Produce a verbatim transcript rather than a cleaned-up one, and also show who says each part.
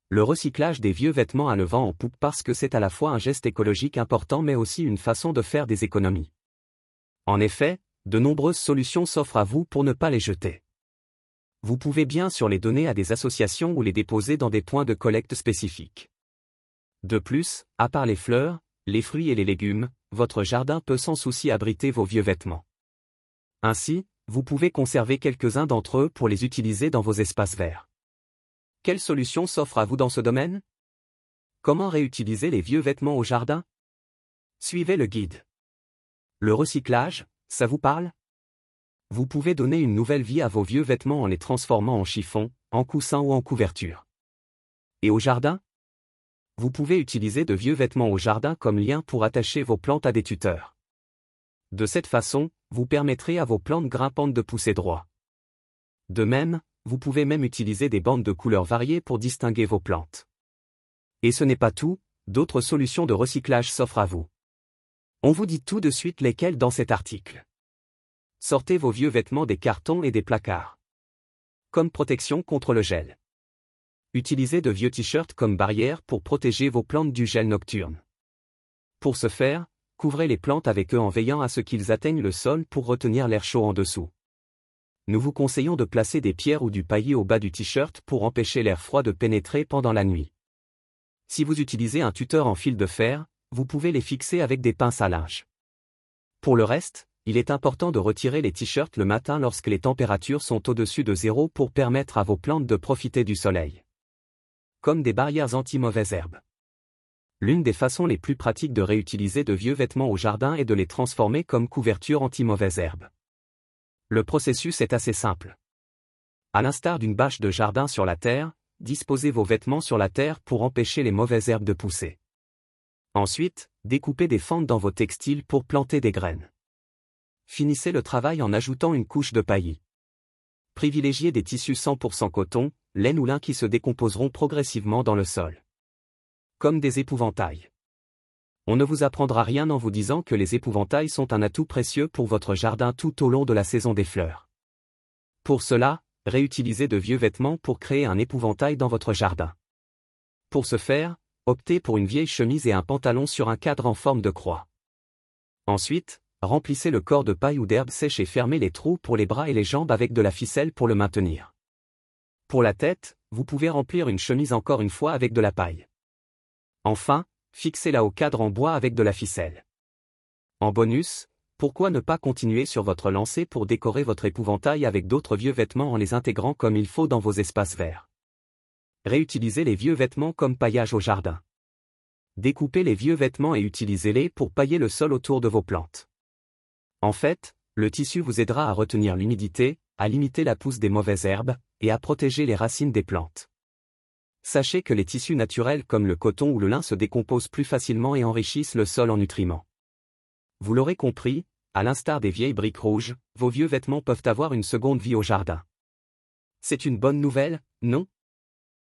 Speaker 1: Le recyclage des vieux vêtements a le vent en poupe parce que c'est à la fois un geste écologique important mais aussi une façon de faire des économies. En effet, de nombreuses solutions s'offrent à vous pour ne pas les jeter. Vous pouvez bien sûr les donner à des associations ou les déposer dans des points de collecte spécifiques. De plus, à part les fleurs, les fruits et les légumes, votre jardin peut sans souci abriter vos vieux vêtements. Ainsi, vous pouvez conserver quelques-uns d'entre eux pour les utiliser dans vos espaces verts. Quelle solution s'offre à vous dans ce domaine? Comment réutiliser les vieux vêtements au jardin? Suivez le guide. Le recyclage, ça vous parle? Vous pouvez donner une nouvelle vie à vos vieux vêtements en les transformant en chiffon, en coussin ou en couverture. Et au jardin? Vous pouvez utiliser de vieux vêtements au jardin comme lien pour attacher vos plantes à des tuteurs. De cette façon, vous permettrez à vos plantes grimpantes de pousser droit. De même, vous pouvez même utiliser des bandes de couleurs variées pour distinguer vos plantes. Et ce n'est pas tout, d'autres solutions de recyclage s'offrent à vous. On vous dit tout de suite lesquelles dans cet article. Sortez vos vieux vêtements des cartons et des placards. Comme protection contre le gel. Utilisez de vieux t-shirts comme barrière pour protéger vos plantes du gel nocturne. Pour ce faire, couvrez les plantes avec eux en veillant à ce qu'ils atteignent le sol pour retenir l'air chaud en dessous. Nous vous conseillons de placer des pierres ou du paillis au bas du t-shirt pour empêcher l'air froid de pénétrer pendant la nuit. Si vous utilisez un tuteur en fil de fer, vous pouvez les fixer avec des pinces à linge. Pour le reste, il est important de retirer les t-shirts le matin lorsque les températures sont au-dessus de zéro pour permettre à vos plantes de profiter du soleil. Comme des barrières anti-mauvaises herbes. L'une des façons les plus pratiques de réutiliser de vieux vêtements au jardin est de les transformer comme couverture anti-mauvaises herbes. Le processus est assez simple. À l'instar d'une bâche de jardin sur la terre, disposez vos vêtements sur la terre pour empêcher les mauvaises herbes de pousser. Ensuite, découpez des fentes dans vos textiles pour planter des graines. Finissez le travail en ajoutant une couche de paillis. Privilégiez des tissus cent pour cent coton, laine ou lin qui se décomposeront progressivement dans le sol. Comme des épouvantails. On ne vous apprendra rien en vous disant que les épouvantails sont un atout précieux pour votre jardin tout au long de la saison des fleurs. Pour cela, réutilisez de vieux vêtements pour créer un épouvantail dans votre jardin. Pour ce faire, optez pour une vieille chemise et un pantalon sur un cadre en forme de croix. Ensuite, remplissez le corps de paille ou d'herbe sèche et fermez les trous pour les bras et les jambes avec de la ficelle pour le maintenir. Pour la tête, vous pouvez remplir une chemise encore une fois avec de la paille. Enfin, fixez-la au cadre en bois avec de la ficelle. En bonus, pourquoi ne pas continuer sur votre lancée pour décorer votre épouvantail avec d'autres vieux vêtements en les intégrant comme il faut dans vos espaces verts. Réutilisez les vieux vêtements comme paillage au jardin. Découpez les vieux vêtements et utilisez-les pour pailler le sol autour de vos plantes. En fait, le tissu vous aidera à retenir l'humidité, à limiter la pousse des mauvaises herbes, et à protéger les racines des plantes. Sachez que les tissus naturels comme le coton ou le lin se décomposent plus facilement et enrichissent le sol en nutriments. Vous l'aurez compris, à l'instar des vieilles briques rouges, vos vieux vêtements peuvent avoir une seconde vie au jardin. C'est une bonne nouvelle, non?